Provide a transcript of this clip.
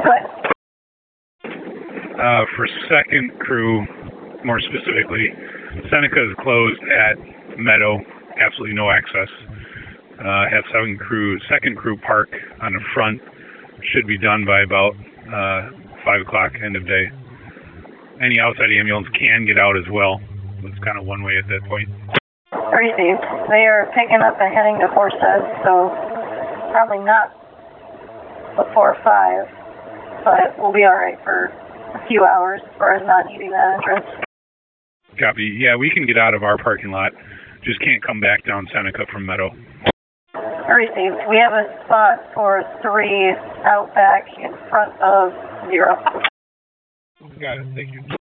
For second crew, more specifically, Seneca is closed at Meadow, absolutely no access. Have second crew park on the front, should be done by about 5 o'clock, end of day. Any outside ambulance can get out as well. It's kind of one way at that point. Received. They are picking up and heading to Horsehead, so probably not before 5, but we'll be alright for a few hours as far as not needing that entrance. Copy. Yeah, we can get out of our parking lot. Just can't come back down Seneca from Meadow. Received. We have a spot for 3 out back in front of 0. Got it. Thank you.